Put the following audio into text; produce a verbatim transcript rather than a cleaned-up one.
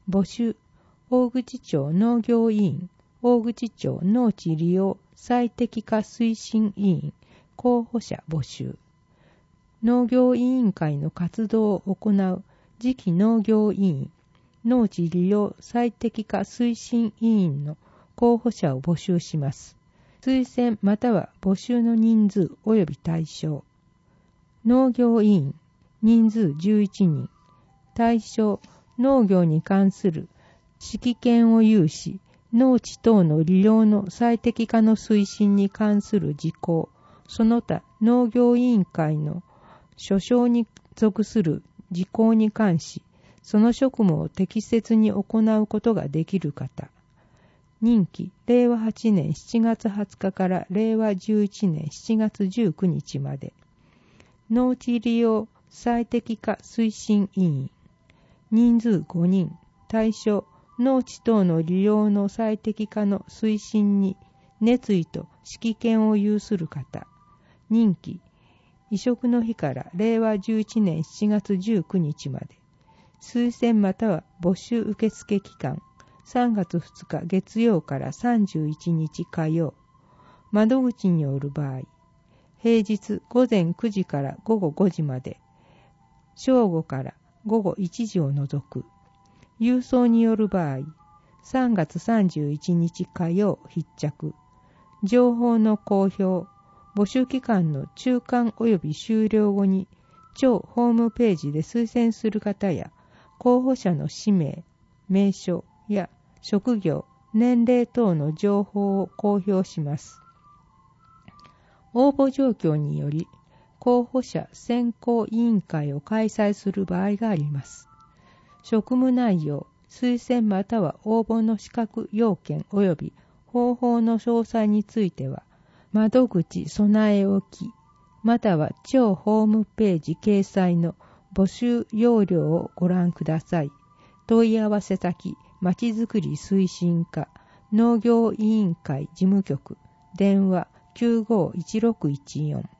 募集、大口町農業委員、大口町農地利用最適化推進委員、候補者募集。農業委員会の活動を行う次期農業委員、農地利用最適化推進委員の候補者を募集します。推薦または募集の人数及び対象。農業委員、人数じゅういちにん。対象、農業に関する指揮権を有し、農地等の利用の最適化の推進に関する事項、その他農業委員会の所掌に属する事項に関し、その職務を適切に行うことができる方。任期、れいわはちねんしちがつはつかかられいわじゅういちねんしちがつじゅうくにちまで。農地利用最適化推進委員。人数ごにん。対象、農地等の利用の最適化の推進に熱意と指揮権を有する方。任期、移植の日かられいわじゅういちねんしちがつじゅうくにちまで。推薦または募集受付期間、さんがつふつか月曜からさんじゅういちにち火曜。窓口による場合、平日ごぜんくじからごごごじまで、正午からごごいちじを除く。郵送による場合、さんがつさんじゅういちにち火曜必着。情報の公表、募集期間の中間及び終了後に、庁ホームページで推薦する方や、候補者の氏名、名称や職業、年齢等の情報を公表します。応募状況により、候補者選考委員会を開催する場合があります。職務内容、推薦または応募の資格要件及び方法の詳細については、窓口備え置き、または庁ホームページ掲載の募集要領をご覧ください。問い合わせ先、まちづくり推進課、農業委員会事務局、電話きゅうごいちろくいちよん。